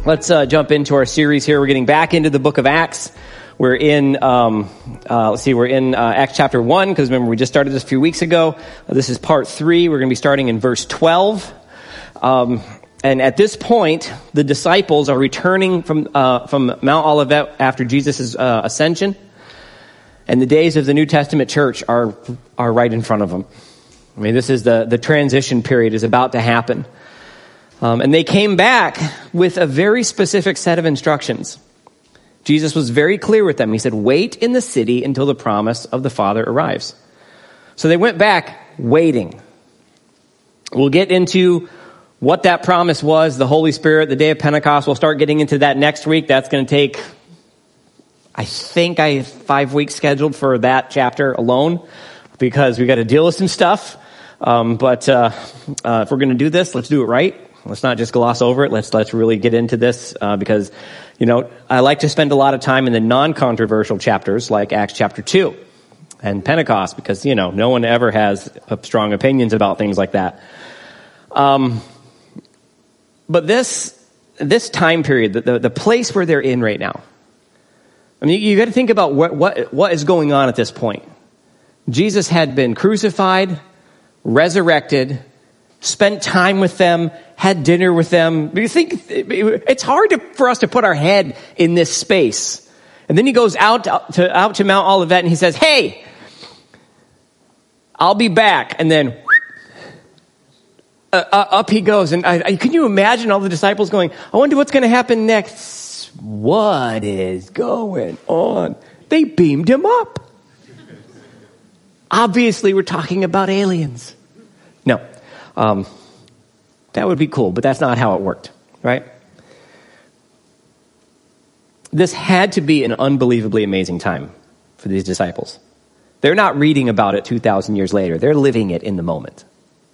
Let's jump into our series here. We're getting back into the book of Acts. We're in, Acts chapter 1, because remember, we just started this a few weeks ago. This is part 3. We're going to be starting in verse 12. And at this point, the disciples are returning from Mount Olivet after Jesus' ascension. And the days of the New Testament church are right in front of them. I mean, this is the transition period is about to happen. And they came back with a very specific set of instructions. Jesus was very clear with them. He said, wait in the city until the promise of the Father arrives. So they went back waiting. We'll get into what that promise was, the Holy Spirit, the day of Pentecost. We'll start getting into that next week. That's going to take, I think I have 5 weeks scheduled for that chapter alone, because we got to deal with some stuff. But if we're going to do this, let's do it right. Let's not just gloss over it. Let's really get into this because, I like to spend a lot of time in the non-controversial chapters like Acts chapter 2 and Pentecost because, no one ever has strong opinions about things like that. But this time period, the place where they're in right now, I mean, you got to think about what is going on at this point. Jesus had been crucified, resurrected, spent time with them, had dinner with them. You think it's hard for us to put our head in this space. And then he goes out to Mount Olivet and he says, "Hey, I'll be back." And then up he goes. And can you imagine all the disciples going, "I wonder what's going to happen next." What is going on? They beamed him up. Obviously, we're talking about aliens. No. That would be cool, but that's not how it worked, right? This had to be an unbelievably amazing time for these disciples. They're not reading about it 2,000 years later. They're living it in the moment.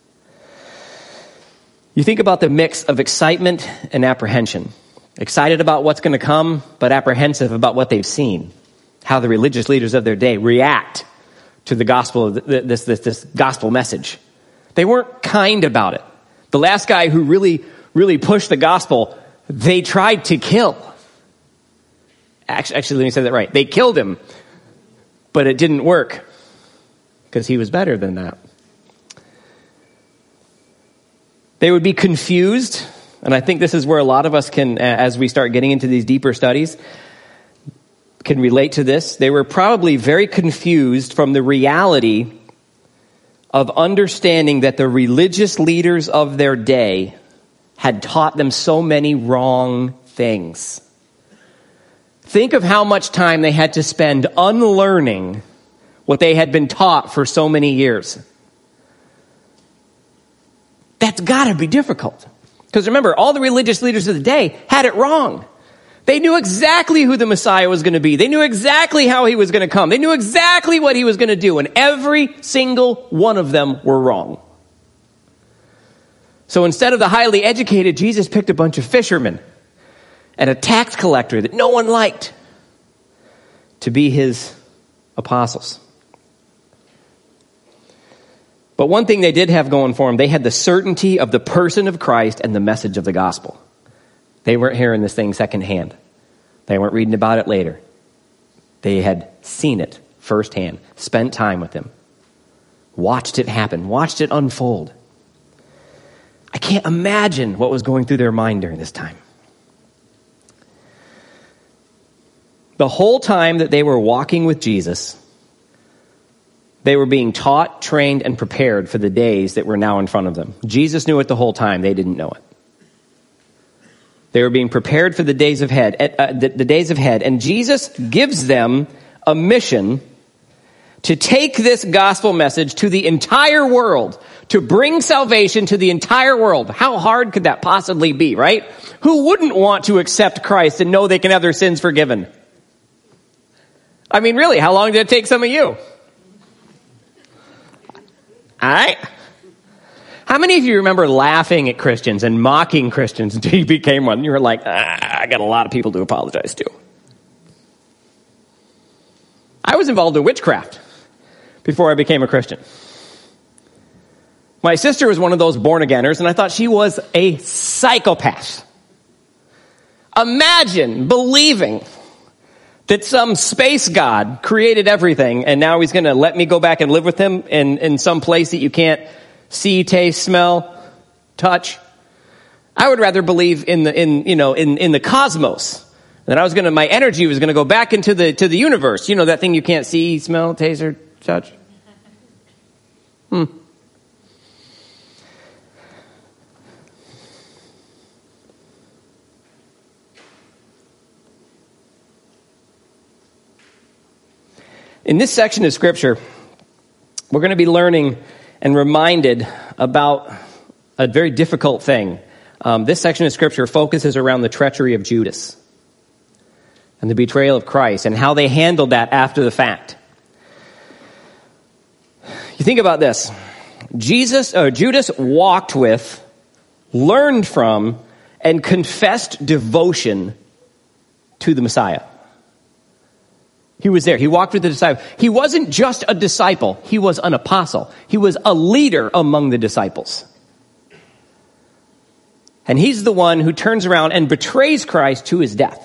You think about the mix of excitement and apprehension. Excited about what's going to come, but apprehensive about what they've seen. How the religious leaders of their day react to the gospel, this gospel message. They weren't kind about it. The last guy who really, really pushed the gospel, they tried to kill. Actually, let me say that right. They killed him, but it didn't work because he was better than that. They would be confused, and I think this is where a lot of us can, as we start getting into these deeper studies, can relate to this. They were probably very confused from the reality of understanding that the religious leaders of their day had taught them so many wrong things. Think of how much time they had to spend unlearning what they had been taught for so many years. That's got to be difficult. Because remember, all the religious leaders of the day had it wrong. They knew exactly who the Messiah was going to be. They knew exactly how he was going to come. They knew exactly what he was going to do. And every single one of them were wrong. So instead of the highly educated, Jesus picked a bunch of fishermen and a tax collector that no one liked to be his apostles. But one thing they did have going for them, they had the certainty of the person of Christ and the message of the gospel. They weren't hearing this thing secondhand. They weren't reading about it later. They had seen it firsthand, spent time with him, watched it happen, watched it unfold. I can't imagine what was going through their mind during this time. The whole time that they were walking with Jesus, they were being taught, trained, and prepared for the days that were now in front of them. Jesus knew it the whole time. They didn't know it. They were being prepared for the days ahead, and Jesus gives them a mission to take this gospel message to the entire world, to bring salvation to the entire world. How hard could that possibly be, right? Who wouldn't want to accept Christ and know they can have their sins forgiven? I mean, really, how long did it take some of you? All right. How many of you remember laughing at Christians and mocking Christians until you became one? You were like, I got a lot of people to apologize to. I was involved in witchcraft before I became a Christian. My sister was one of those born-againers, and I thought she was a psychopath. Imagine believing that some space god created everything and now he's going to let me go back and live with him in some place that you can't see, taste, smell, touch. I would rather believe in the cosmos. That my energy was going to go back into the universe. You know, that thing you can't see, smell, taste, or touch. In this section of Scripture, we're going to be learning and reminded about a very difficult thing. This section of Scripture focuses around the treachery of Judas and the betrayal of Christ and how they handled that after the fact. You think about this. Judas walked with, learned from, and confessed devotion to the Messiah. He was there. He walked with the disciples. He wasn't just a disciple. He was an apostle. He was a leader among the disciples. And he's the one who turns around and betrays Christ to his death.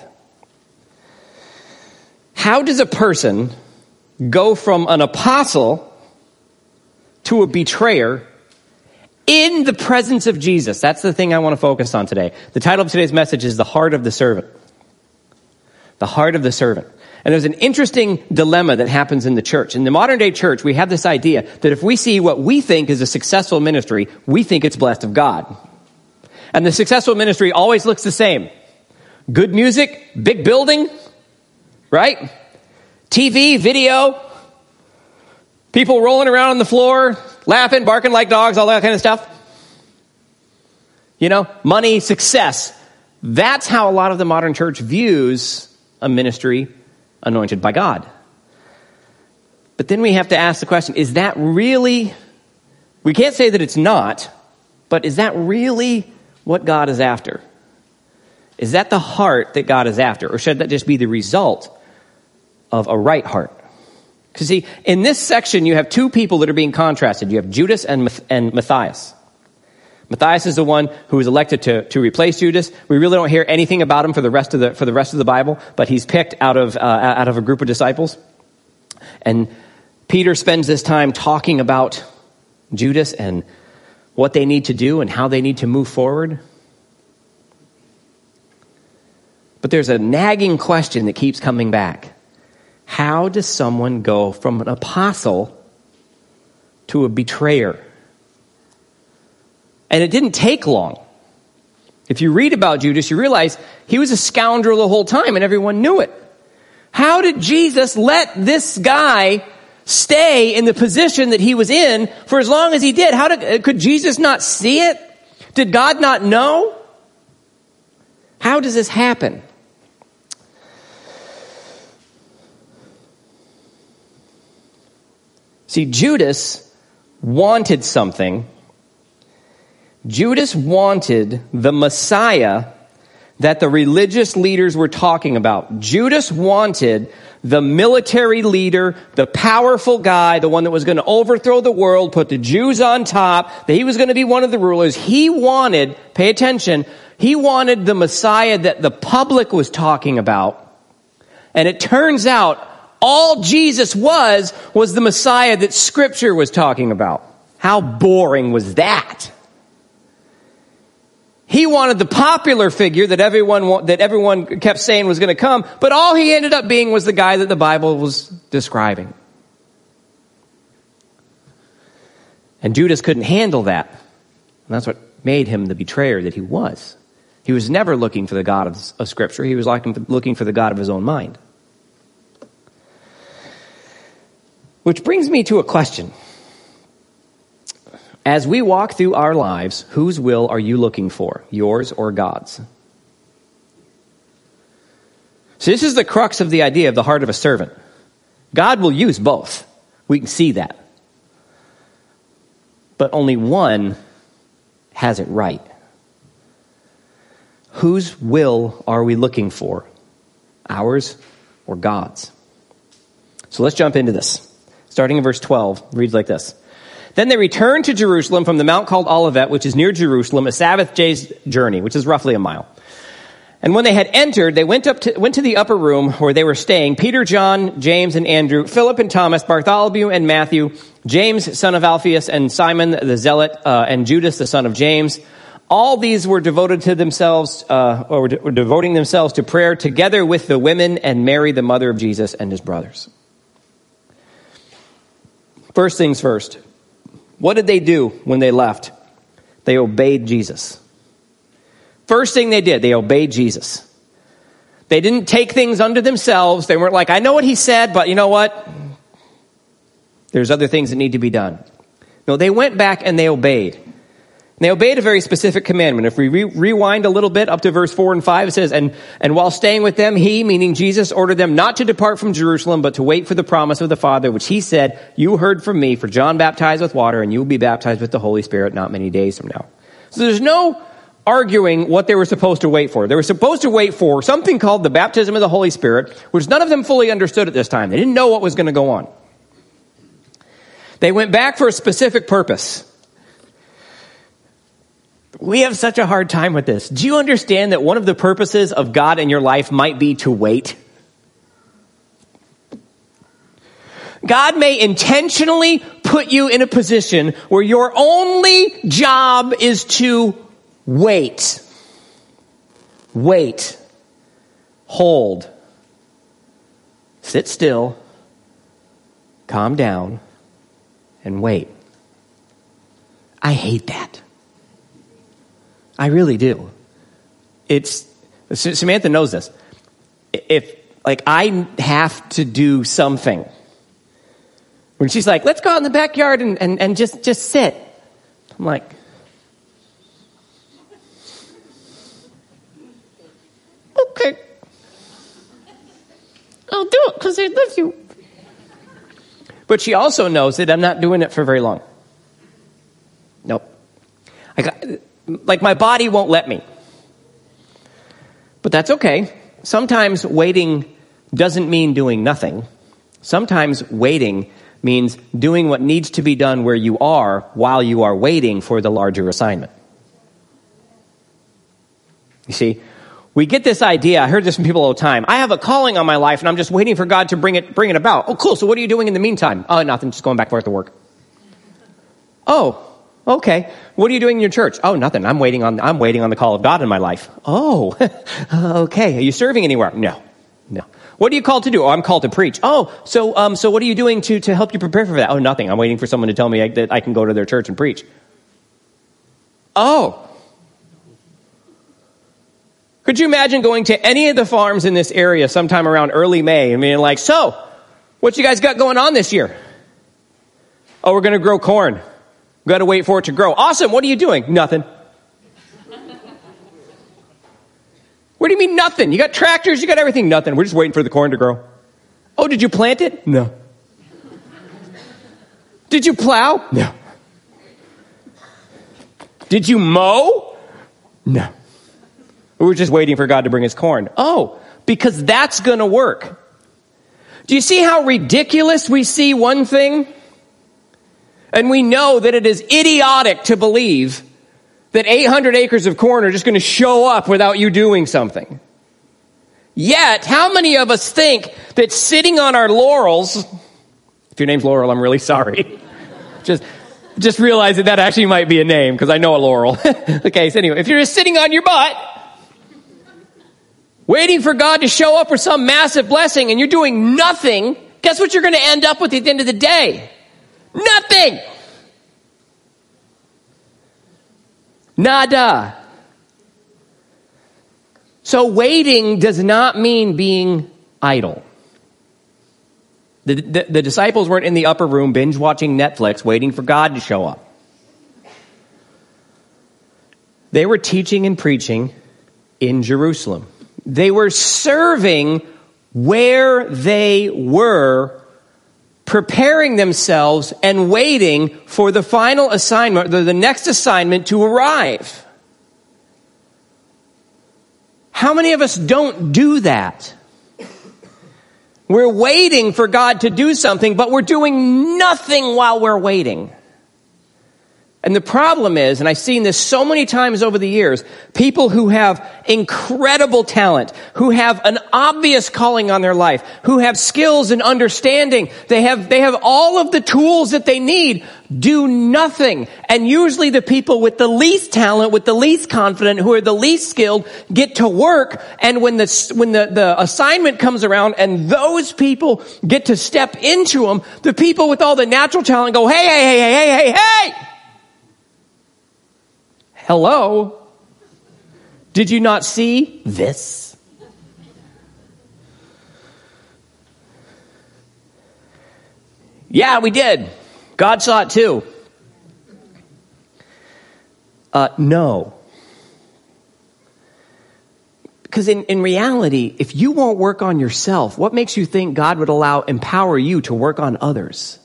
How does a person go from an apostle to a betrayer in the presence of Jesus? That's the thing I want to focus on today. The title of today's message is The Heart of the Servant. The heart of the servant. And there's an interesting dilemma that happens in the church. In the modern day church, we have this idea that if we see what we think is a successful ministry, we think it's blessed of God. And the successful ministry always looks the same. Good music, big building, right? TV, video, people rolling around on the floor, laughing, barking like dogs, all that kind of stuff. You know, money, success. That's how a lot of the modern church views a ministry anointed by God. But then we have to ask the question, is that really, we can't say that it's not, but is that really what God is after? Is that the heart that God is after? Or should that just be the result of a right heart? Because see, in this section, you have two people that are being contrasted. You have Judas and Matthias. Matthias is the one who was elected to replace Judas. We really don't hear anything about him for the rest of the Bible, but he's picked out of a group of disciples. And Peter spends this time talking about Judas and what they need to do and how they need to move forward. But there's a nagging question that keeps coming back. How does someone go from an apostle to a betrayer? And it didn't take long. If you read about Judas, you realize he was a scoundrel the whole time and everyone knew it. How did Jesus let this guy stay in the position that he was in for as long as he did? Could Jesus not see it? Did God not know? How does this happen? See, Judas wanted something. Judas wanted the Messiah that the religious leaders were talking about. Judas wanted the military leader, the powerful guy, the one that was going to overthrow the world, put the Jews on top, that he was going to be one of the rulers. He wanted, pay attention, he wanted the Messiah that the public was talking about. And it turns out all Jesus was the Messiah that Scripture was talking about. How boring was that? He wanted the popular figure that everyone kept saying was going to come, but all he ended up being was the guy that the Bible was describing. And Judas couldn't handle that. And that's what made him the betrayer that he was. He was never looking for the God of Scripture. He was looking for the God of his own mind. Which brings me to a question. As we walk through our lives, whose will are you looking for? Yours or God's? So this is the crux of the idea of the heart of a servant. God will use both. We can see that. But only one has it right. Whose will are we looking for? Ours or God's? So let's jump into this. Starting in verse 12, it reads like this. Then they returned to Jerusalem from the mount called Olivet, which is near Jerusalem, a Sabbath day's journey, which is roughly a mile. And when they had entered, they went to the upper room where they were staying. Peter, John, James, and Andrew, Philip and Thomas, Bartholomew and Matthew, James, son of Alphaeus, and Simon the Zealot, and Judas, the son of James. All these were devoted to themselves, were devoting themselves to prayer together with the women and Mary, the mother of Jesus, and his brothers. First things first. What did they do when they left? They obeyed Jesus. First thing they did, they obeyed Jesus. They didn't take things unto themselves. They weren't like, I know what he said, but you know what? There's other things that need to be done. No, they went back and they obeyed. And they obeyed a very specific commandment. If we rewind a little bit up to verse 4 and 5, it says, And while staying with them, he, meaning Jesus, ordered them not to depart from Jerusalem, but to wait for the promise of the Father, which he said, You heard from me, for John baptized with water, and you will be baptized with the Holy Spirit not many days from now. So there's no arguing what they were supposed to wait for. They were supposed to wait for something called the baptism of the Holy Spirit, which none of them fully understood at this time. They didn't know what was going to go on. They went back for a specific purpose. We have such a hard time with this. Do you understand that one of the purposes of God in your life might be to wait? God may intentionally put you in a position where your only job is to wait. Wait. Hold. Sit still. Calm down. And wait. I hate that. I really do. Samantha knows this. If, I have to do something. When she's like, let's go out in the backyard and just sit. I'm like, okay. I'll do it because I love you. But she also knows that I'm not doing it for very long. Nope. My body won't let me. But that's okay. Sometimes waiting doesn't mean doing nothing. Sometimes waiting means doing what needs to be done where you are while you are waiting for the larger assignment. You see, we get this idea. I heard this from people all the time. I have a calling on my life and I'm just waiting for God to bring it about. Oh, cool. So what are you doing in the meantime? Oh, nothing. Just going back and forth to work. Oh, okay. What are you doing in your church? Oh, nothing. I'm waiting on the call of God in my life. Oh, okay. Are you serving anywhere? No. What are you called to do? Oh, I'm called to preach. Oh, so what are you doing to help you prepare for that? Oh, nothing. I'm waiting for someone to tell me that I can go to their church and preach. Oh. Could you imagine going to any of the farms in this area sometime around early May and being like, so, what you guys got going on this year? Oh, we're going to grow corn. We've got to wait for it to grow. Awesome. What are you doing? Nothing. What do you mean nothing? You got tractors, you got everything. Nothing. We're just waiting for the corn to grow. Oh, did you plant it? No. Did you plow? No. Did you mow? No. We're just waiting for God to bring his corn. Oh, because that's going to work. Do you see how ridiculous we see one thing? And we know that it is idiotic to believe that 800 acres of corn are just going to show up without you doing something. Yet, how many of us think that sitting on our laurels, if your name's Laurel, I'm really sorry. Just realize that actually might be a name, because I know a Laurel. Okay, so anyway, if you're just sitting on your butt, waiting for God to show up with some massive blessing, and you're doing nothing, guess what you're going to end up with at the end of the day? Nothing! Nada. So waiting does not mean being idle. The disciples weren't in the upper room binge watching Netflix waiting for God to show up. They were teaching and preaching in Jerusalem. They were serving where they were, preparing themselves and waiting for the final assignment, the next assignment to arrive. How many of us don't do that? We're waiting for God to do something, but we're doing nothing while we're waiting. And the problem is, and I've seen this so many times over the years, people who have incredible talent, who have an obvious calling on their life, who have skills and understanding, they have all of the tools that they need, do nothing. And usually the people with the least talent, with the least confident, who are the least skilled, get to work. And when the assignment comes around and those people get to step into them, the people with all the natural talent go, hey. Hello? Did you not see this? Yeah, we did. God saw it too. No. Because in reality, if you won't work on yourself, what makes you think God would empower you to work on others?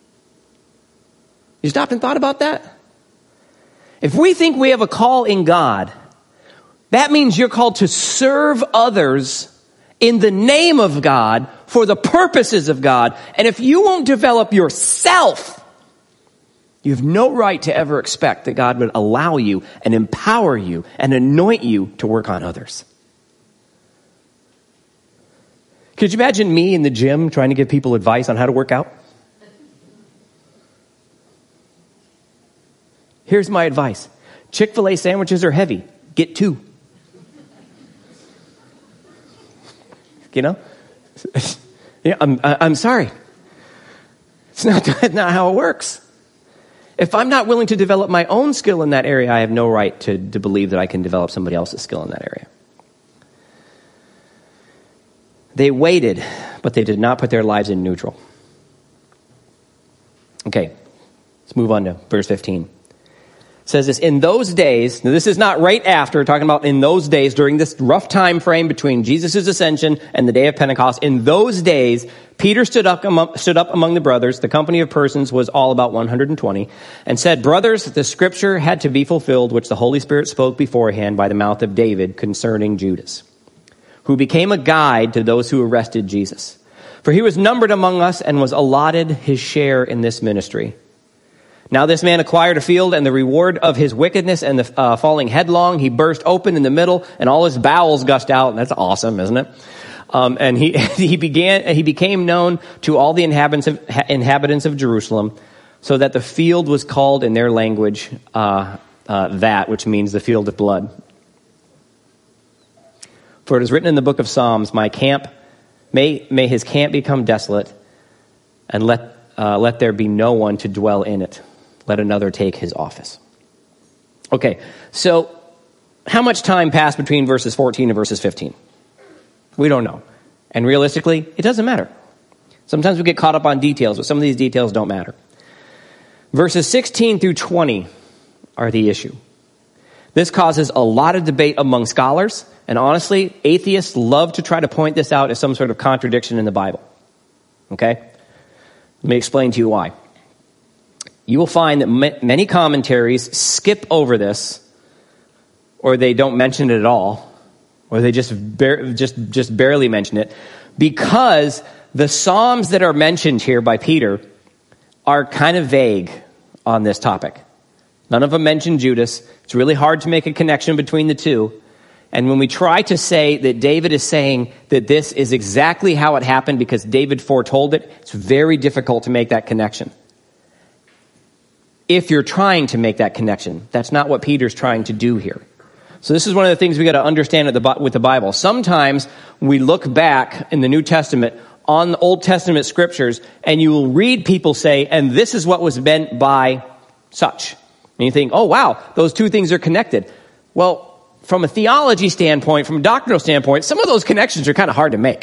You stopped and thought about that? If we think we have a call in God, that means you're called to serve others in the name of God for the purposes of God. And if you won't develop yourself, you have no right to ever expect that God would allow you and empower you and anoint you to work on others. Could you imagine me in the gym trying to give people advice on how to work out? Here's my advice. Chick-fil-A sandwiches are heavy. Get 2. You know? Yeah, I'm sorry. It's not how it works. If I'm not willing to develop my own skill in that area, I have no right to believe that I can develop somebody else's skill in that area. They waited, but they did not put their lives in neutral. Okay, let's move on to verse 15. It says this, in those days, now this is not right after, talking about in those days, during this rough time frame between Jesus' ascension and the day of Pentecost. In those days, Peter stood up among the brothers. The company of persons was all about 120, and said, brothers, the scripture had to be fulfilled, which the Holy Spirit spoke beforehand by the mouth of David concerning Judas, who became a guide to those who arrested Jesus. For he was numbered among us and was allotted his share in this ministry. Now this man acquired a field, and the reward of his wickedness and the falling headlong, he burst open in the middle, and all his bowels gushed out. That's awesome, isn't it? And he became known to all the inhabitants of Jerusalem, so that the field was called in their language that, which means the field of blood. For it is written in the book of Psalms, my camp may his camp become desolate, and let there be no one to dwell in it. Let another take his office. Okay, so how much time passed between verses 14 and verses 15? We don't know. And realistically, it doesn't matter. Sometimes we get caught up on details, but some of these details don't matter. Verses 16 through 20 are the issue. This causes a lot of debate among scholars, and honestly, atheists love to try to point this out as some sort of contradiction in the Bible. Okay? Let me explain to you why. You will find that many commentaries skip over this, or they don't mention it at all, or they just barely mention it, because the Psalms that are mentioned here by Peter are kind of vague on this topic. None of them mention Judas. It's really hard to make a connection between the two. And when we try to say that David is saying that this is exactly how it happened because David foretold it, it's very difficult to make that connection. If you're trying to make that connection, that's not what Peter's trying to do here. So this is one of the things we got to understand with the Bible. Sometimes we look back in the New Testament on the Old Testament scriptures, and you will read people say, and this is what was meant by such. And you think, oh wow, those two things are connected. Well, from a theology standpoint, from a doctrinal standpoint, some of those connections are kind of hard to make.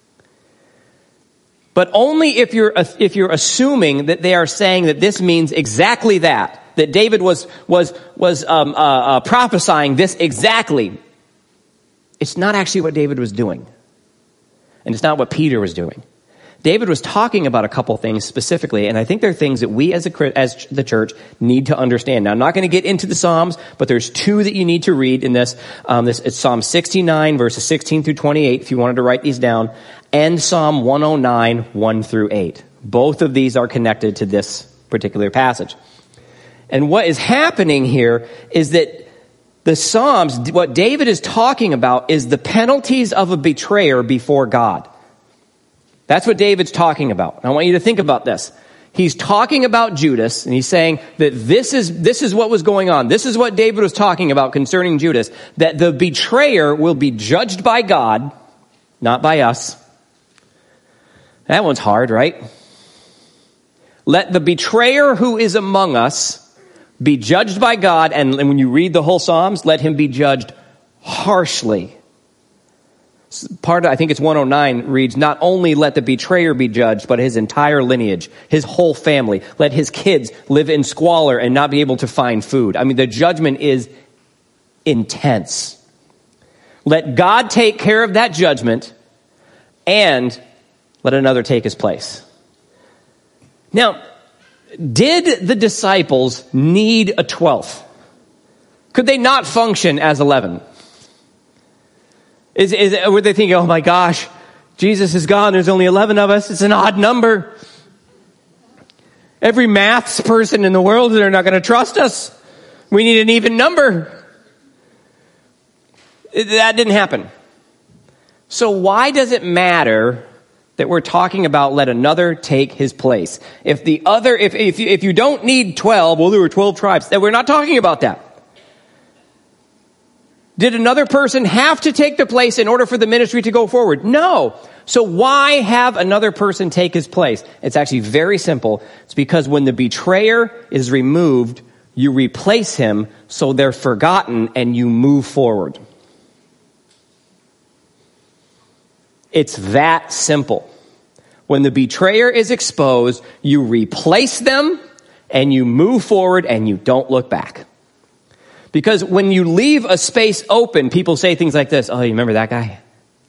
But only if you're assuming that they are saying that this means exactly that David was prophesying this exactly. It's not actually what David was doing, and it's not what Peter was doing. David was talking about a couple things specifically, and I think there are things that we as the church need to understand. Now, I'm not going to get into the Psalms, but there's two that you need to read in this. It's Psalm 69, verses 16 through 28, if you wanted to write these down, and Psalm 109, 1 through 8. Both of these are connected to this particular passage. And what is happening here is that the Psalms, what David is talking about is the penalties of a betrayer before God. That's what David's talking about. I want you to think about this. He's talking about Judas, and he's saying that this is what was going on. This is what David was talking about concerning Judas, that the betrayer will be judged by God, not by us. That one's hard, right? Let the betrayer who is among us be judged by God, and when you read the whole Psalms, let him be judged harshly. I think it's 109 reads, not only let the betrayer be judged, but his entire lineage, his whole family. Let his kids live in squalor and not be able to find food. I mean, the judgment is intense. Let God take care of that judgment, and let another take his place. Now, did the disciples need a 12th? Could they not function as 11? Were they thinking, oh my gosh, Jesus is gone, there's only 11 of us, it's an odd number. Every maths person in the world, they're not going to trust us. We need an even number. That didn't happen. So why does it matter that we're talking about let another take his place? If you don't need 12, well, there were 12 tribes. We're not talking about that. Did another person have to take the place in order for the ministry to go forward? No. So why have another person take his place? It's actually very simple. It's because when the betrayer is removed, you replace him so they're forgotten and you move forward. It's that simple. When the betrayer is exposed, you replace them and you move forward and you don't look back. Because when you leave a space open, people say things like this. Oh, you remember that guy?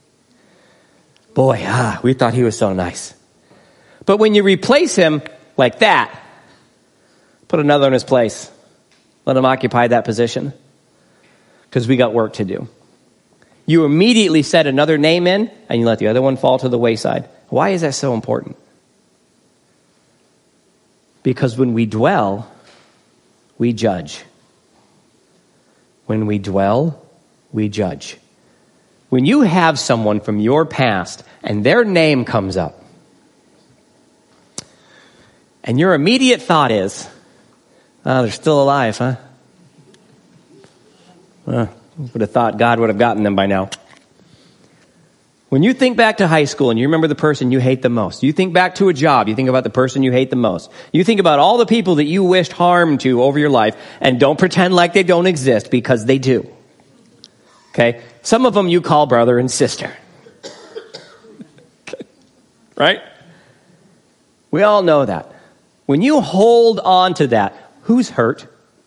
Boy, we thought he was so nice. But when you replace him like that, put another in his place. Let him occupy that position. Because we got work to do. You immediately set another name in, and you let the other one fall to the wayside. Why is that so important? Because when we dwell, we judge. When we dwell, we judge. When you have someone from your past and their name comes up, and your immediate thought is, oh, they're still alive, huh? Would have thought God would have gotten them by now. When you think back to high school and you remember the person you hate the most, you think back to a job, you think about the person you hate the most, you think about all the people that you wished harm to over your life, and don't pretend like they don't exist, because they do. Okay? Some of them you call brother and sister. Right? We all know that. When you hold on to that, who's hurt?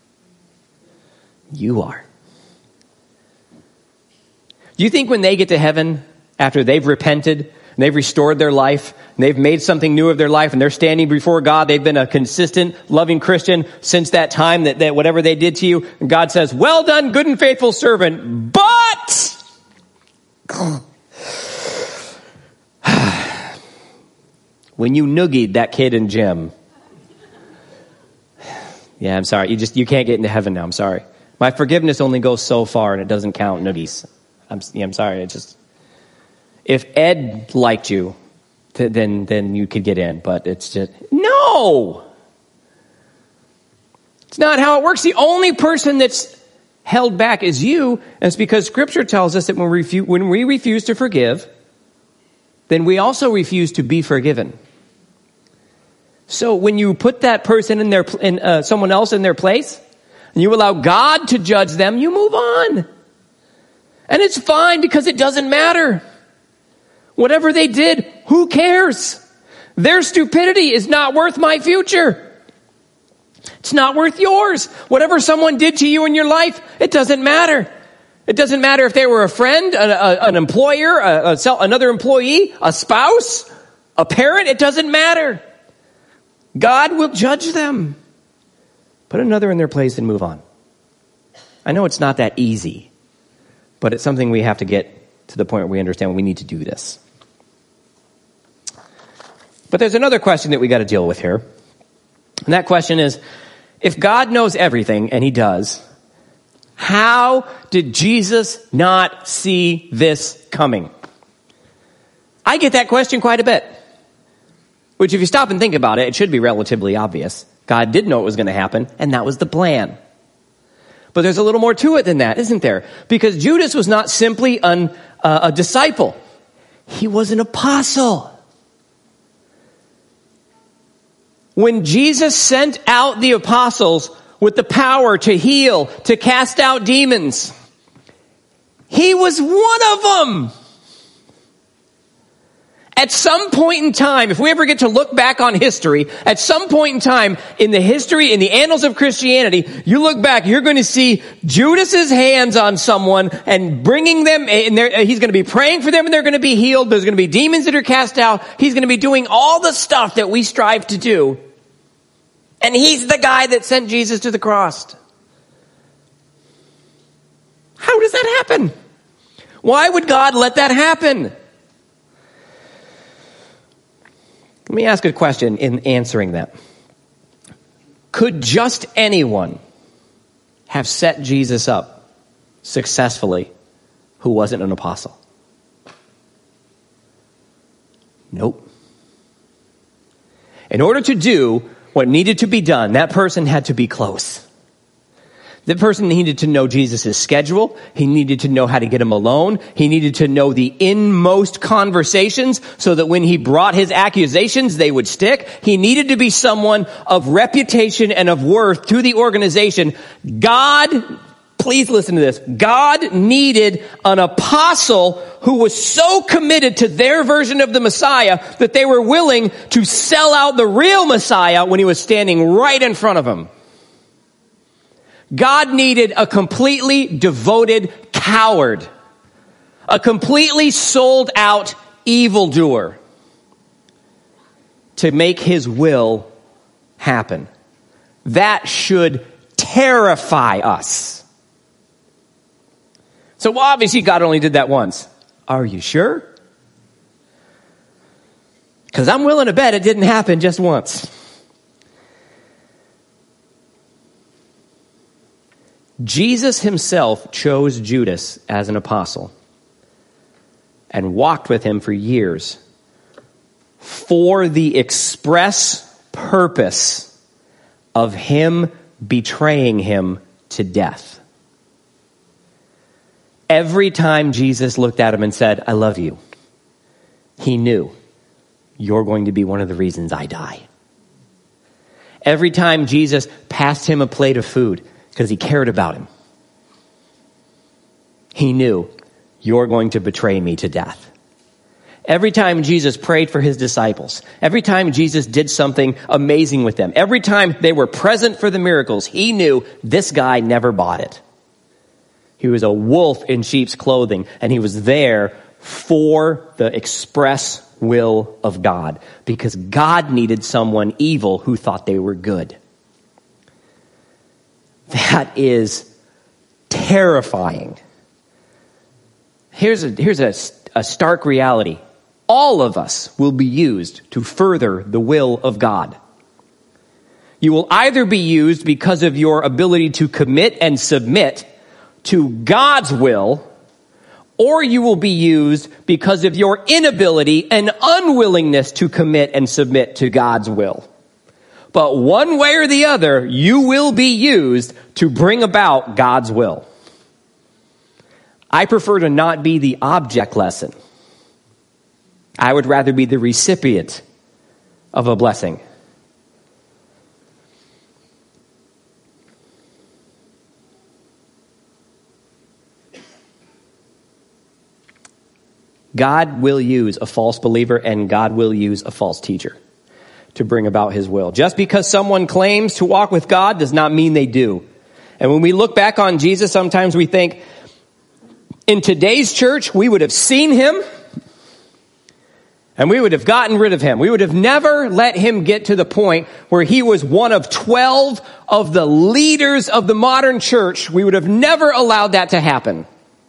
You are. Do you think when they get to heaven, after they've repented, and they've restored their life, and they've made something new of their life, and they're standing before God, they've been a consistent, loving Christian since that time, that whatever they did to you, and God says, well done, good and faithful servant, but when you noogied that kid in gym, yeah, I'm sorry, you can't get into heaven now, I'm sorry. My forgiveness only goes so far, and it doesn't count noogies. I'm sorry, if Ed liked you, then you could get in, but it's just, no! It's not how it works. The only person that's held back is you, and it's because Scripture tells us that when we refuse to forgive, then we also refuse to be forgiven. So when you put that person in someone else in their place, and you allow God to judge them, you move on. And it's fine, because it doesn't matter. Whatever they did, who cares? Their stupidity is not worth my future. It's not worth yours. Whatever someone did to you in your life, it doesn't matter. It doesn't matter if they were a friend, an employer, another employee, a spouse, a parent. It doesn't matter. God will judge them. Put another in their place and move on. I know it's not that easy, but it's something we have to get to the point where we understand we need to do this. But there's another question that we got to deal with here. And that question is If God knows everything, and he does, how did Jesus not see this coming? I get that question quite a bit. Which, if you stop and think about it, it should be relatively obvious. God did know it was going to happen, and that was the plan. But there's a little more to it than that, isn't there? Because Judas was not simply a disciple. He was an apostle. When Jesus sent out the apostles with the power to heal, to cast out demons, he was one of them. At some point in time, if we ever get to look back on history, at some point in time in the history, in the annals of Christianity, you look back, you're going to see Judas's hands on someone and bringing them, and he's going to be praying for them and they're going to be healed. There's going to be demons that are cast out. He's going to be doing all the stuff that we strive to do. And he's the guy that sent Jesus to the cross. How does that happen? Why would God let that happen? Let me ask a question in answering that. Could just anyone have set Jesus up successfully who wasn't an apostle? Nope. In order to do what needed to be done, that person had to be close. The person needed to know Jesus' schedule. He needed to know how to get him alone. He needed to know the inmost conversations so that when he brought his accusations, they would stick. He needed to be someone of reputation and of worth to the organization. God, please listen to this. God needed an apostle who was so committed to their version of the Messiah that they were willing to sell out the real Messiah when he was standing right in front of them. God needed a completely devoted coward, a completely sold out evildoer to make his will happen. That should terrify us. So obviously God only did that once. Are you sure? Because I'm willing to bet it didn't happen just once. Jesus himself chose Judas as an apostle and walked with him for years for the express purpose of him betraying him to death. Every time Jesus looked at him and said, "I love you," he knew, you're going to be one of the reasons I die. Every time Jesus passed him a plate of food, because he cared about him, he knew, you're going to betray me to death. Every time Jesus prayed for his disciples, every time Jesus did something amazing with them, every time they were present for the miracles, he knew this guy never bought it. He was a wolf in sheep's clothing, and he was there for the express will of God, because God needed someone evil who thought they were good. That is terrifying. Here's a stark reality. All of us will be used to further the will of God. You will either be used because of your ability to commit and submit to God's will, or you will be used because of your inability and unwillingness to commit and submit to God's will. But one way or the other, you will be used to bring about God's will. I prefer to not be the object lesson. I would rather be the recipient of a blessing. God will use a false believer and God will use a false teacher to bring about his will. Just because someone claims to walk with God does not mean they do. And when we look back on Jesus, sometimes we think, in today's church, we would have seen him and we would have gotten rid of him. We would have never let him get to the point where he was one of 12 of the leaders of the modern church. We would have never allowed that to happen.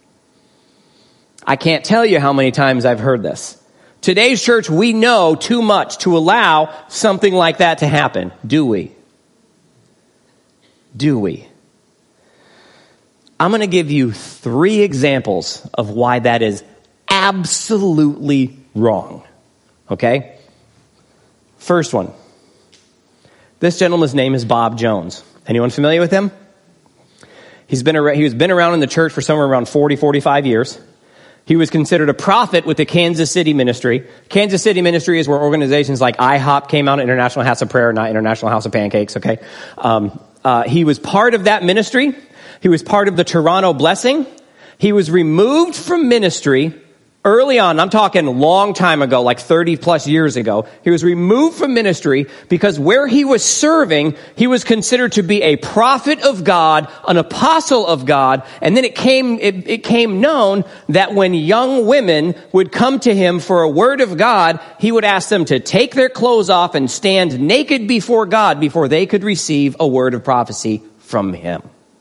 I can't tell you how many times I've heard this. Today's church, we know too much to allow something like that to happen, do we? do we? I'm going to give you 3 examples of why that is absolutely wrong. Okay? First one. This gentleman's name is Bob Jones. Anyone familiar with him? He's been around in the church for somewhere around 40, 45 years. He was considered a prophet with the Kansas City ministry. Kansas City ministry is where organizations like IHOP came out, International House of Prayer, not International House of Pancakes, okay? He was part of that ministry. He was part of the Toronto Blessing. He was removed from ministry early on. I'm talking a long time ago, like 30 plus years ago. He was removed from ministry because where he was serving, he was considered to be a prophet of God, an apostle of God. And then it came known that when young women would come to him for a word of God, he would ask them to take their clothes off and stand naked before God before they could receive a word of prophecy from him.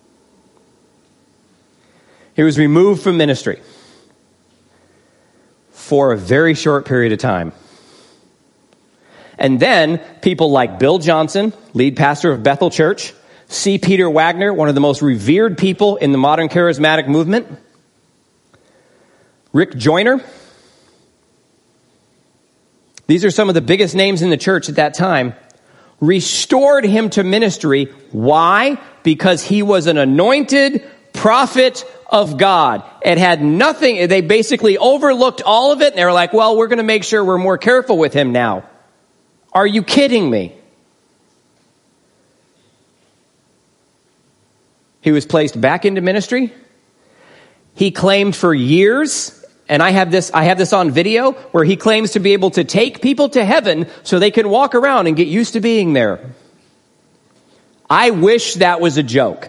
He was removed from ministry for a very short period of time. And then people like Bill Johnson, lead pastor of Bethel Church, C. Peter Wagner, one of the most revered people in the modern charismatic movement, Rick Joyner. These are some of the biggest names in the church at that time. Restored him to ministry. Why? Because he was an anointed prophet of God. It had nothing, they basically overlooked all of it, and they were like, well, we're going to make sure we're more careful with him now. Are you kidding me? He was placed back into ministry. He claimed for years, and I have this on video, where he claims to be able to take people to heaven so they can walk around and get used to being there. I wish that was a joke.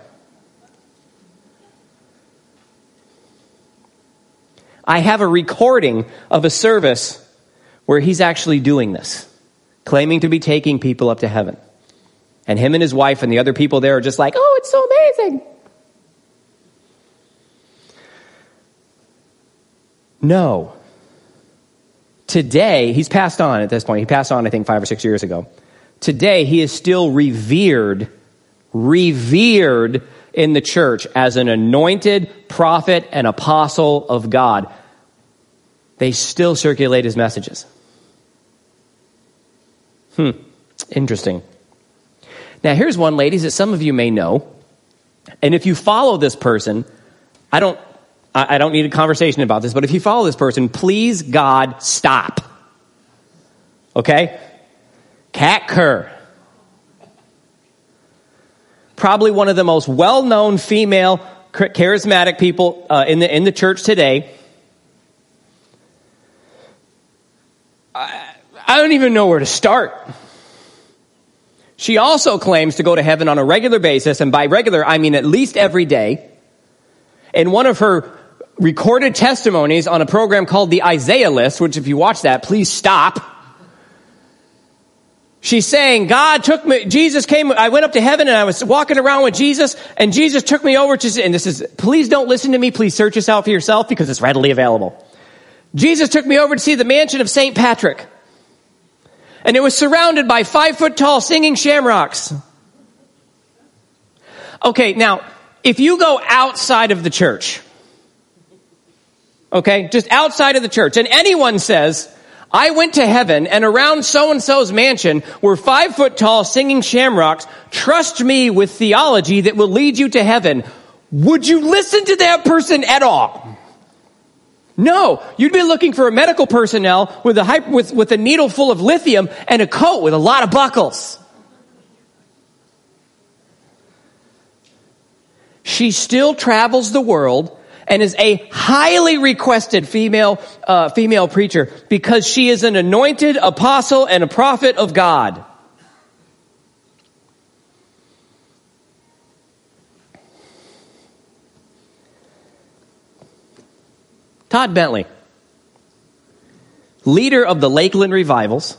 I have a recording of a service where he's actually doing this, claiming to be taking people up to heaven. And him and his wife and the other people there are just like, oh, it's so amazing. No. Today, he's passed on at this point. He passed on, I think, 5 or 6 years ago. Today, he is still revered in the church as an anointed prophet and apostle of God. They still circulate his messages. Interesting. Now, here's one, ladies, that some of you may know. And if you follow this person, I don't need a conversation about this, but if you follow this person, please, God, stop. Okay? Kat Kerr. Probably one of the most well-known female charismatic people in the church today. I don't even know where to start. She also claims to go to heaven on a regular basis, and by regular, I mean at least every day. In one of her recorded testimonies on a program called the Isaiah List, which if you watch that, please stop. She's saying, God took me, Jesus came, I went up to heaven and I was walking around with Jesus, and Jesus took me over to, and this is, please don't listen to me, please search this out for yourself because it's readily available. Jesus took me over to see the mansion of St. Patrick. And it was surrounded by 5-foot-tall singing shamrocks. Okay, now, if you go outside of the church, okay, just outside of the church, and anyone says, I went to heaven and around so-and-so's mansion were 5-foot-tall singing shamrocks, trust me with theology that will lead you to heaven, would you listen to that person at all? No, you'd be looking for a medical personnel with a needle full of lithium and a coat with a lot of buckles. She still travels the world and is a highly requested female preacher because she is an anointed apostle and a prophet of God. Todd Bentley, leader of the Lakeland Revivals,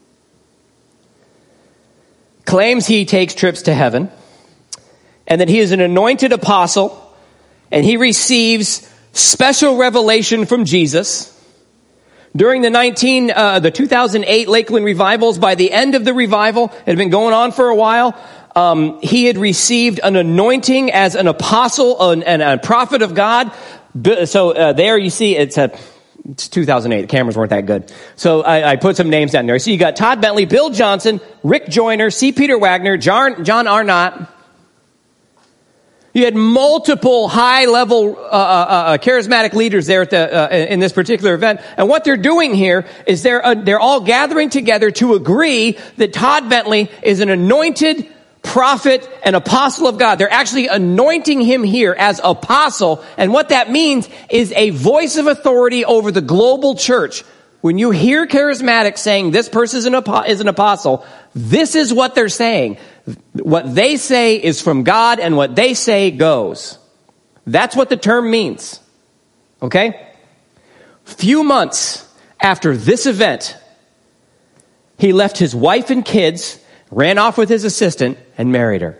claims he takes trips to heaven and that he is an anointed apostle and he receives special revelation from Jesus. During the 2008 Lakeland Revivals, by the end of the revival, it had been going on for a while, He had received an anointing as an apostle and a prophet of God. So there you see it's 2008. The cameras weren't that good. So I put some names down there. So you got Todd Bentley, Bill Johnson, Rick Joyner, C. Peter Wagner, John Arnott. You had multiple high-level charismatic leaders there at in this particular event, and what they're doing here is they're all gathering together to agree that Todd Bentley is an anointed prophet and apostle of God. They're actually anointing him here as apostle, and what that means is a voice of authority over the global church. When you hear charismatics saying this person is an apostle, this is what they're saying. What they say is from God, and what they say goes. That's what the term means. Okay? Few months after this event, he left his wife and kids, ran off with his assistant, and married her.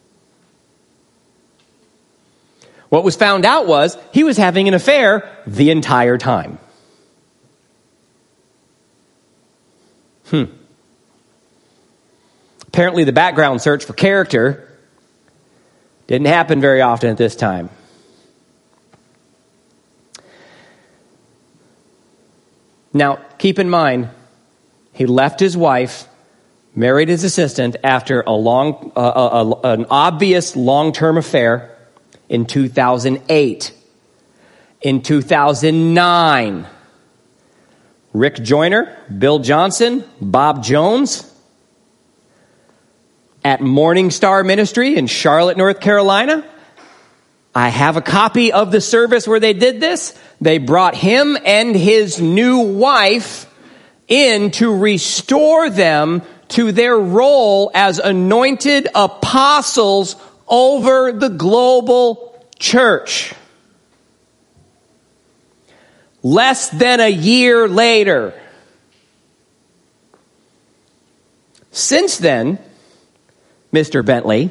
What was found out was he was having an affair the entire time. Apparently the background search for character didn't happen very often at this time. Now, keep in mind, he left his wife, married his assistant after an obvious long-term affair in 2008. In 2009, Rick Joyner, Bill Johnson, Bob Jones, at Morning Star Ministry in Charlotte, North Carolina. I have a copy of the service where they did this. They brought him and his new wife in to restore them to their role as anointed apostles over the global church. Less than a year later. Since then, Mr. Bentley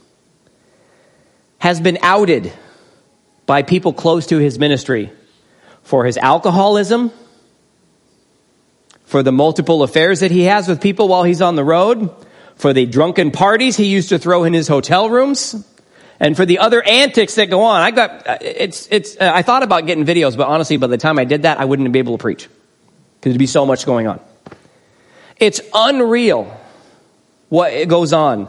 has been outed by people close to his ministry for his alcoholism, for the multiple affairs that he has with people while he's on the road, for the drunken parties he used to throw in his hotel rooms, and for the other antics that go on. I thought about getting videos, but honestly, by the time I did that, I wouldn't be able to preach because there'd be so much going on. It's unreal what goes on.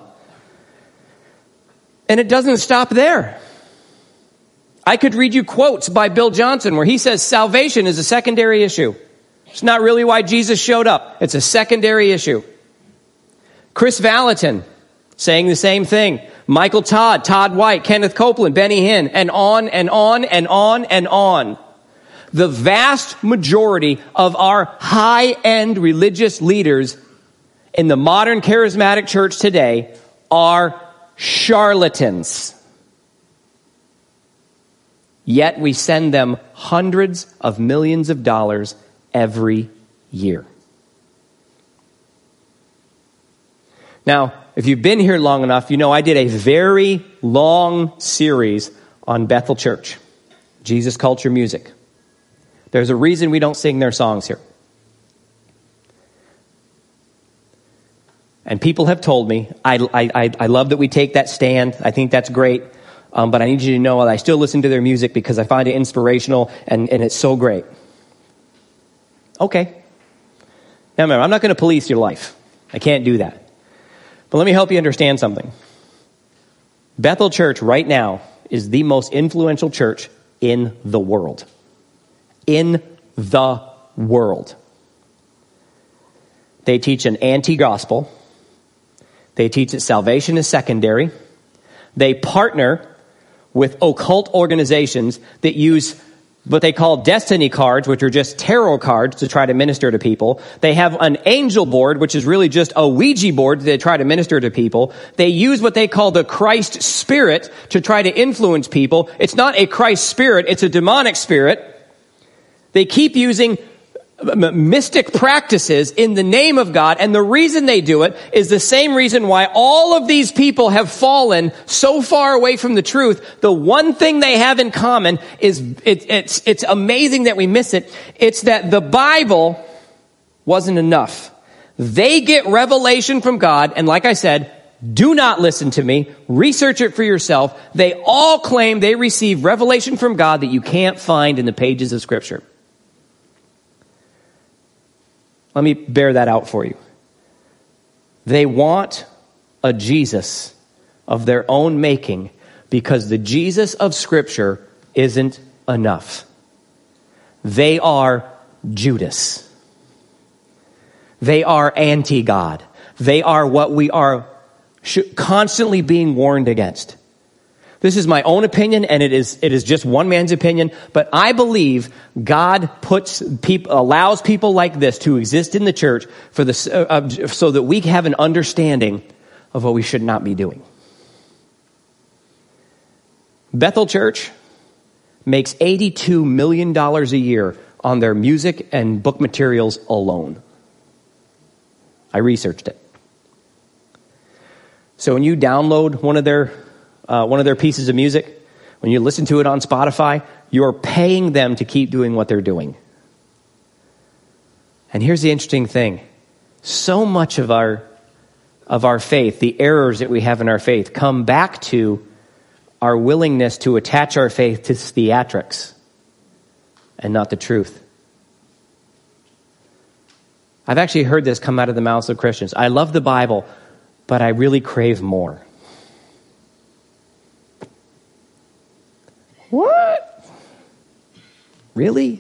And it doesn't stop there. I could read you quotes by Bill Johnson where he says salvation is a secondary issue. It's not really why Jesus showed up. It's a secondary issue. Chris Valentin saying the same thing. Michael Todd, Todd White, Kenneth Copeland, Benny Hinn, and on and on and on and on. The vast majority of our high-end religious leaders in the modern charismatic church today are charlatans. Yet we send them hundreds of millions of dollars every year. Now, if you've been here long enough, you know I did a very long series on Bethel Church, Jesus Culture Music. There's a reason we don't sing their songs here. And people have told me, I love that we take that stand. I think that's great. But I need you to know that I still listen to their music because I find it inspirational and it's so great. Okay. Now remember, I'm not going to police your life. I can't do that. But let me help you understand something. Bethel Church right now is the most influential church in the world. In the world. They teach an anti-gospel. They teach that salvation is secondary. They partner with occult organizations that use what they call destiny cards, which are just tarot cards to try to minister to people. They have an angel board, which is really just a Ouija board that they try to minister to people. They use what they call the Christ spirit to try to influence people. It's not a Christ spirit, it's a demonic spirit. They keep using mystic practices in the name of God, and the reason they do it is the same reason why all of these people have fallen so far away from the truth. The one thing they have in common is it's amazing that we miss it. It's that the Bible wasn't enough. They get revelation from God, and like I said, do not listen to me. Research it for yourself. They all claim they receive revelation from God that you can't find in the pages of Scripture. Let me bear that out for you. They want a Jesus of their own making because the Jesus of Scripture isn't enough. They are Judas. They are anti-God. They are what we are constantly being warned against. This is my own opinion, and it is just one man's opinion, but I believe God allows people like this to exist in the church so that we have an understanding of what we should not be doing. Bethel Church makes $82 million a year on their music and book materials alone. I researched it. So when you download one of their pieces of music, when you listen to it on Spotify, you're paying them to keep doing what they're doing. And here's the interesting thing. So much of our faith, the errors that we have in our faith, come back to our willingness to attach our faith to theatrics and not the truth. I've actually heard this come out of the mouths of Christians. I love the Bible, but I really crave more. What? Really?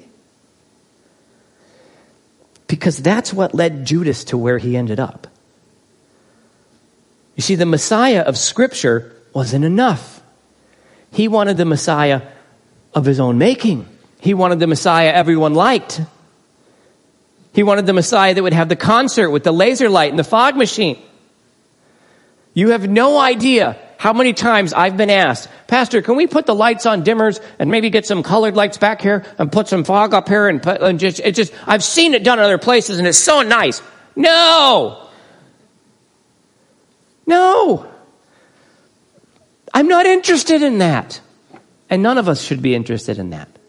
Because that's what led Judas to where he ended up. You see, the Messiah of Scripture wasn't enough. He wanted the Messiah of his own making. He wanted the Messiah everyone liked. He wanted the Messiah that would have the concert with the laser light and the fog machine. You have no idea how many times I've been asked, Pastor, can we put the lights on dimmers and maybe get some colored lights back here and put some fog up here and just I've seen it done in other places and it's so nice. No. I'm not interested in that. And none of us should be interested in that.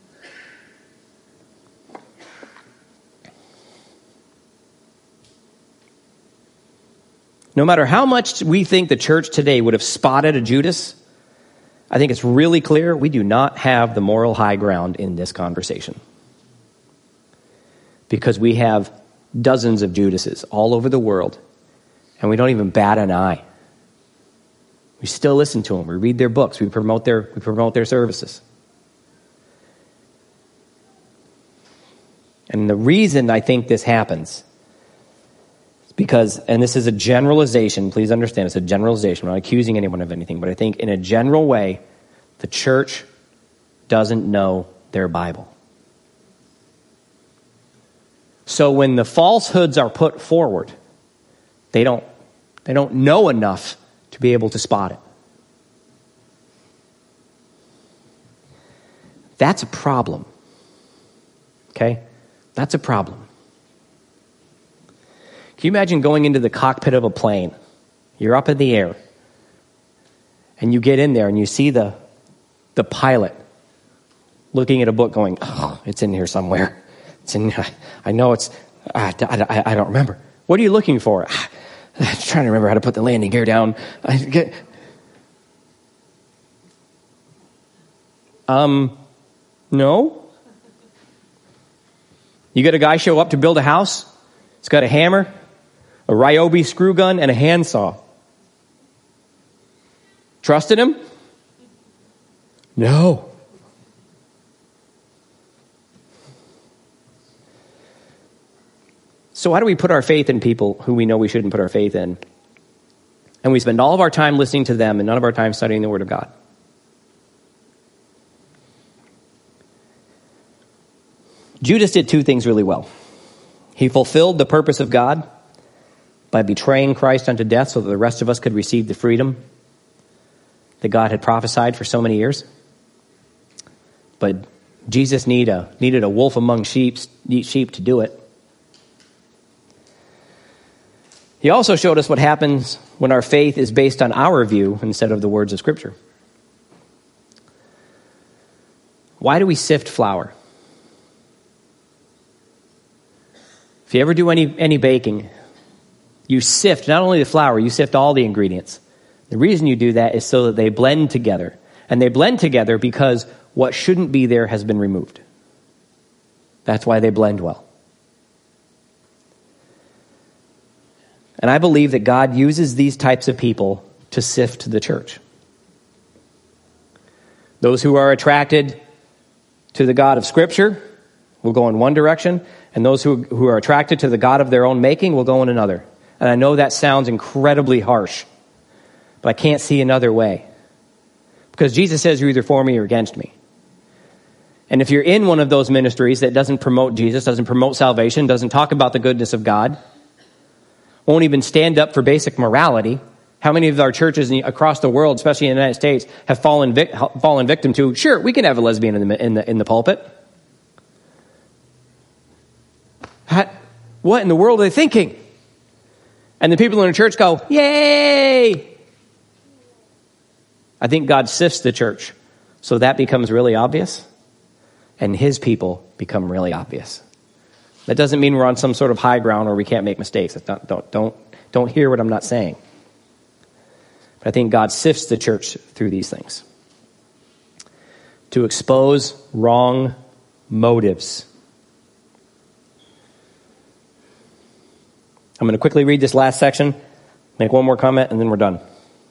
No matter how much we think the church today would have spotted a Judas, I think it's really clear we do not have the moral high ground in this conversation. Because we have dozens of Judases all over the world, and we don't even bat an eye. We still listen to them. We read their books. We promote their services. And the reason I think this happens because, and this is a generalization, please understand, it's a generalization. I'm not accusing anyone of anything, but I think in a general way, the church doesn't know their Bible. So when the falsehoods are put forward, they don't know enough to be able to spot it. That's a problem. Okay? That's a problem. Can you imagine going into the cockpit of a plane? You're up in the air. And you get in there and you see the pilot looking at a book going, oh, it's in here somewhere. It's in. I know it's, I don't remember. What are you looking for? I'm trying to remember how to put the landing gear down. No. You get a guy show up to build a house. He's got a hammer, a Ryobi screw gun, and a handsaw. Trusted him? No. So why do we put our faith in people who we know we shouldn't put our faith in? And we spend all of our time listening to them and none of our time studying the Word of God. Judas did two things really well. He fulfilled the purpose of God by betraying Christ unto death so that the rest of us could receive the freedom that God had prophesied for so many years. But Jesus needed a wolf among sheep to do it. He also showed us what happens when our faith is based on our view instead of the words of Scripture. Why do we sift flour? If you ever do any baking, You sift not only the flour, you sift all the ingredients. The reason you do that is so that they blend together. And they blend together because what shouldn't be there has been removed. That's why they blend well. And I believe that God uses these types of people to sift the church. Those who are attracted to the God of Scripture will go in one direction, and those who are attracted to the God of their own making will go in another. And I know that sounds incredibly harsh, but I can't see another way. Because Jesus says you're either for me or against me. And if you're in one of those ministries that doesn't promote Jesus, doesn't promote salvation, doesn't talk about the goodness of God, won't even stand up for basic morality. How many of our churches across the world, especially in the United States, have fallen victim to, sure, we can have a lesbian in the pulpit. What in the world are they thinking? And the people in the church go, yay! I think God sifts the church so that becomes really obvious, and his people become really obvious. That doesn't mean we're on some sort of high ground or we can't make mistakes. Don't hear what I'm not saying. But I think God sifts the church through these things to expose wrong motives. I'm going to quickly read this last section, make one more comment, and then we're done.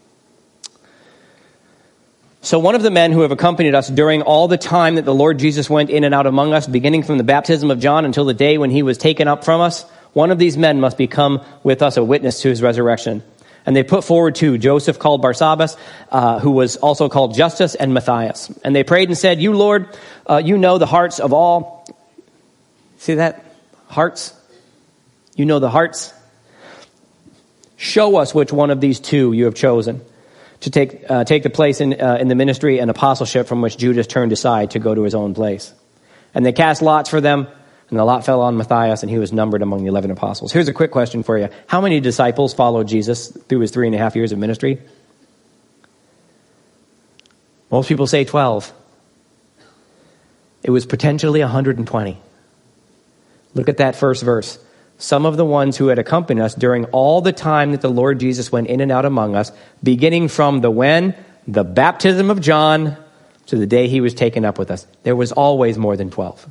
So one of the men who have accompanied us during all the time that the Lord Jesus went in and out among us, beginning from the baptism of John until the day when he was taken up from us, one of these men must become with us a witness to his resurrection. And they put forward two, Joseph called Barsabbas, who was also called Justus, and Matthias. And they prayed and said, you, Lord, you know the hearts of all. See that? Hearts. You know the hearts. Show us which one of these two you have chosen to take the place in the ministry and apostleship from which Judas turned aside to go to his own place. And they cast lots for them, and the lot fell on Matthias, and he was numbered among the 11 apostles. Here's a quick question for you. How many disciples followed Jesus through his 3.5 years of ministry? Most people say 12. It was potentially 120. Look at that first verse. Some of the ones who had accompanied us during all the time that the Lord Jesus went in and out among us, beginning from the baptism of John, to the day he was taken up with us. There was always more than 12.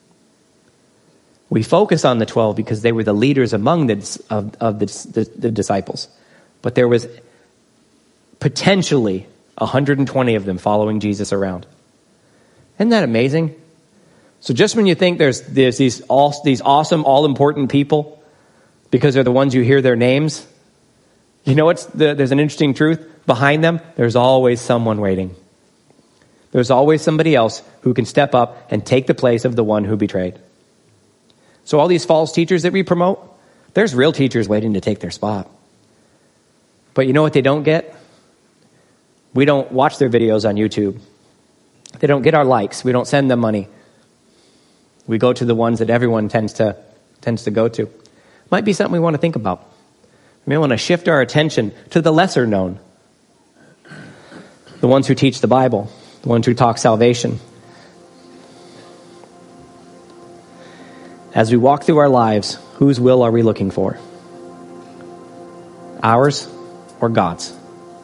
We focus on the 12 because they were the leaders among the disciples. But there was potentially 120 of them following Jesus around. Isn't that amazing? So just when you think there's these awesome, all-important people because they're the ones you hear their names, you know there's an interesting truth behind them. There's always someone waiting. There's always somebody else who can step up and take the place of the one who betrayed. So all these false teachers that we promote, there's real teachers waiting to take their spot. But you know what they don't get? We don't watch their videos on YouTube. They don't get our likes. We don't send them money. We go to the ones that everyone tends to go to. Might be something we want to think about. We may want to shift our attention to the lesser known. The ones who teach the Bible. The ones who talk salvation. As we walk through our lives, whose will are we looking for? Ours or God's?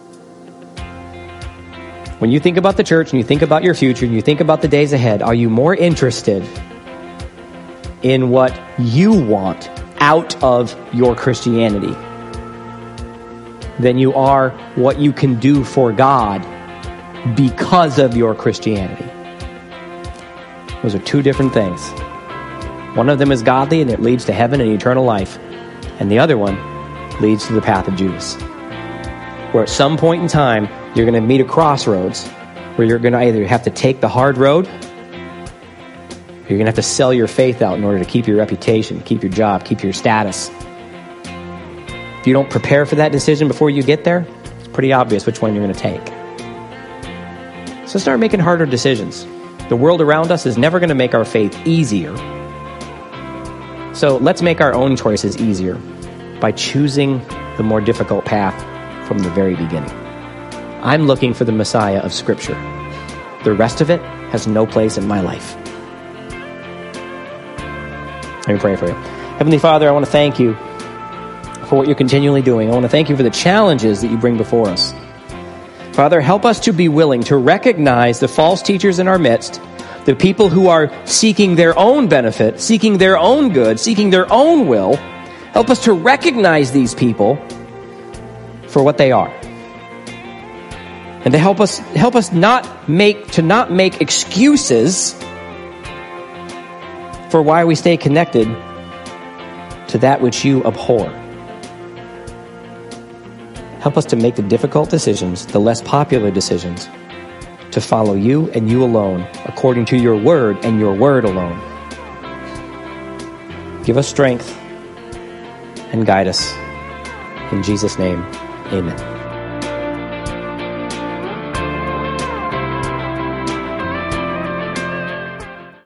When you think about the church and you think about your future and you think about the days ahead, are you more interested in what you want out of your Christianity than you are what you can do for God because of your Christianity? Those are two different things. One of them is godly and it leads to heaven and eternal life. And the other one leads to the path of Judas. Where at some point in time, you're going to meet a crossroads where you're going to either have to take the hard road, or you're going to have to sell your faith out in order to keep your reputation, keep your job, keep your status. If you don't prepare for that decision before you get there, it's pretty obvious which one you're going to take. So start making harder decisions. The world around us is never going to make our faith easier. So let's make our own choices easier by choosing the more difficult path from the very beginning. I'm looking for the Messiah of Scripture. The rest of it has no place in my life. Let me pray for you. Heavenly Father, I want to thank you for what you're continually doing. I want to thank you for the challenges that you bring before us. Father, help us to be willing to recognize the false teachers in our midst, the people who are seeking their own benefit, seeking their own good, seeking their own will. Help us to recognize these people for what they are. And to help us not make excuses for why we stay connected to that which you abhor. Help us to make the difficult decisions, the less popular decisions, to follow you and you alone, according to your word and your word alone. Give us strength and guide us. In Jesus' name, amen.